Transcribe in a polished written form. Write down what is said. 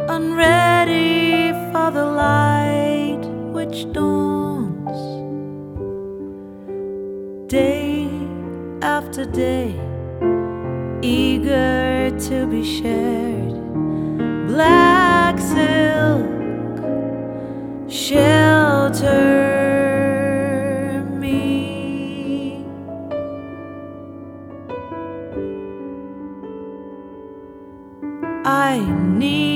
unready for the light which dawns day after day, eager to be shared. Black silk shelter me. I need